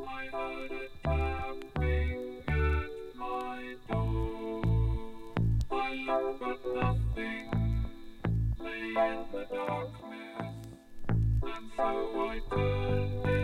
I heard a tapping at my door. I looked but nothing lay in the darkness, and so I turned